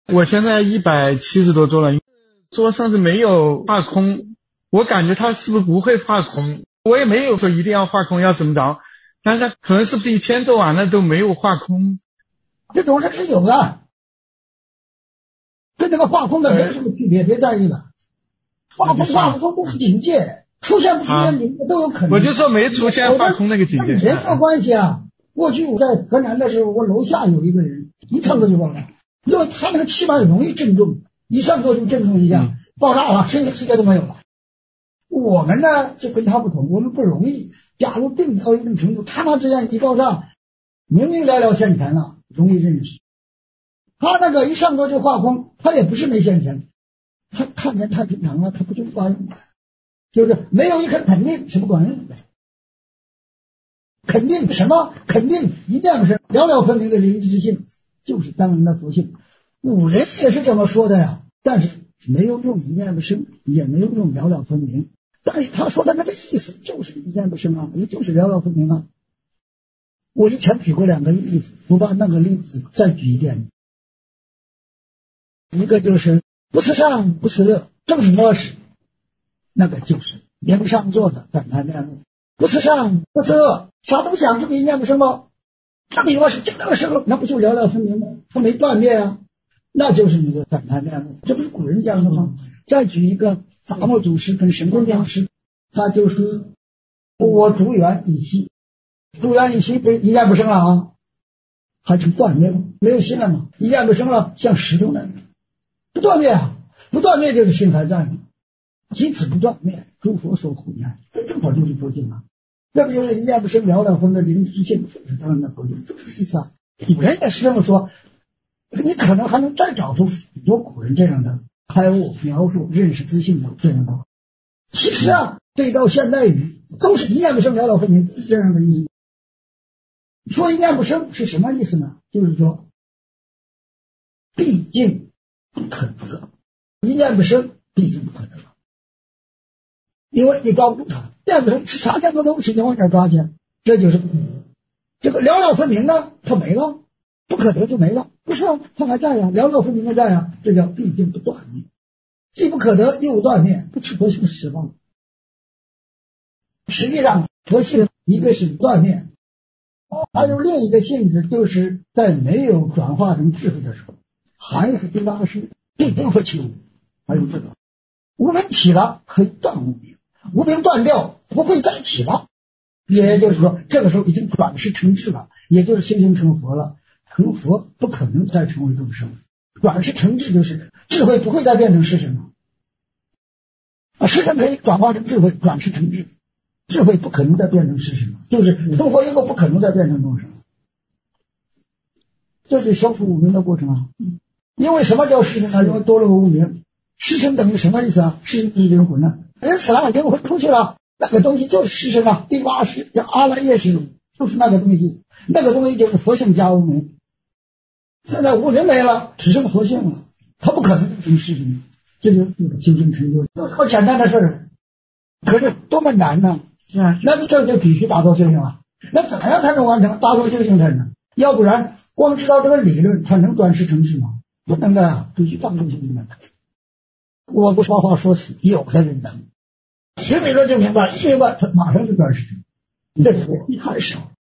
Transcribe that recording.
我现在170多周了，说上次没有化空，我感觉他是不是不会化空？我也没有说一定要化空要怎么着，但是他可能是不是1000周完了都没有化空？ 这种事是有的，跟这个化空的没有什么区别，别在意了。化空化不空都是境界，出现不出现境界都有可能。 我就说没出现化空那个境界。 人有关系啊。过去我在河南的时候，我楼下有一个人一上课就爆炸，因为他那个气脉容易震动，一上课就震动一下，爆炸了，剩下世界都没有了。我们呢就跟他不同，我们不容易。假如病到一定程度，他那这样一爆炸，明明寥寥现前了，容易认识。他那个一上课就化空，他也不是没现前，他看见太平常了，他不就管用了？就是没有一颗肯定是不管用的。肯定什么？肯定一念不生，寥寥分明的灵知性，就是当人的佛性。古人也是这么说的呀，但是没有用一念不生，也没有用寥寥分明。但是他说的那个意思就是一念不生啊，也就是寥寥分明啊。我以前举过2个例子，我把那个例子再举一遍。一个就是不是上不是乐，正摸时，那个就是名上座的反叛面目。不是上不是恶，啥都不想，是不是一念不生吗？正摸时就那个时候，那不就寥寥分明吗？他没断灭啊，那就是你的反叛面目。这不是古人讲的吗？再举一个达摩祖师跟神功讲师，他就是我竹园一息，竹园一息不一念不生了啊，还成断灭了，没有心了嘛，一念不生了，像石头那样不断灭啊，不断灭就是心还在嘛，即此不断灭，诸佛所护念，这正好就是佛性啊。这不就是一念不生寥寥分的灵知性，就是当然的佛性，就是意思啊。古人也是这么说，你可能还能再找出很多古人这样的开悟、描述、认识自性的这样的。其实啊，对照现代语，都是一念不生寥寥分明这样的意思。说一念不生是什么意思呢？就是说，毕竟不可得，一念不生毕竟不可得，因为你抓不住它。念不生是啥见过东西，你往哪抓去？这就是这个寥寥分明呢，它没了，不可得就没了，不是啊，它还在呀，寥寥分明的在呀，这叫毕竟不断灭，既不可得又不断灭，不是佛性实吗？实际上佛性一个是断灭，还有另一个性质，就是在没有转化成智慧的时候，还是第八识必定会起无，还有这个无明起了可以断无明，无明断掉不会再起了，也就是说这个时候已经转世成智了，也就是修行成佛了。成佛不可能再成为众生，转世成智就是智慧不会再变成世神了，世神可以转化成智慧，转世成智，智慧不可能再变成世神了，就是成佛以后不可能再变成众生，这是消除无明的过程啊。因为什么叫世神呢？因为多了个无明。世神等于什么意思啊？世神是灵魂呢，人死了，灵魂出去了，那个东西就是世神啊。第八识叫阿赖耶识，就是那个东西，那个东西就是佛性加无明。现在无明没了，只剩佛性了，他不可能成世神，这就是修行成就，这么简单的事儿，可是多么难呢？那这就必须达到修行了。那怎么样才能完成？达到修行才能，要不然光知道这个理论，他能转世成智吗？不能的，必须当中修行的。我不说话说死，有的人能学理论就明白，一明白他马上就转世成，这是太少。